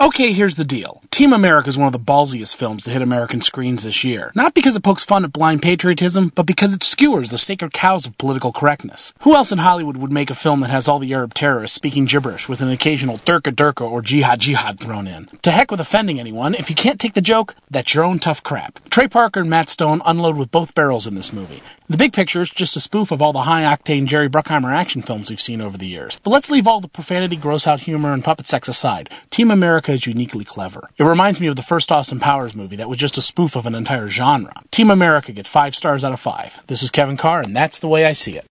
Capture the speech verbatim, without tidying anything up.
Okay, here's the deal. Team America is one of the ballsiest films to hit American screens this year. Not because it pokes fun at blind patriotism, but because it skewers the sacred cows of political correctness. Who else in Hollywood would make a film that has all the Arab terrorists speaking gibberish with an occasional Durka Durka or Jihad Jihad thrown in? To heck with offending anyone, if you can't take the joke, that's your own tough crap. Trey Parker and Matt Stone unload with both barrels in this movie. The big picture is just a spoof of all the high-octane Jerry Bruckheimer action films we've seen over the years. But let's leave all the profanity, gross-out humor, and puppet sex aside. Team America is uniquely clever. It reminds me of the first Austin Powers movie that was just a spoof of an entire genre. Team America gets five stars out of five. This is Kevin Carr, and that's the way I see it.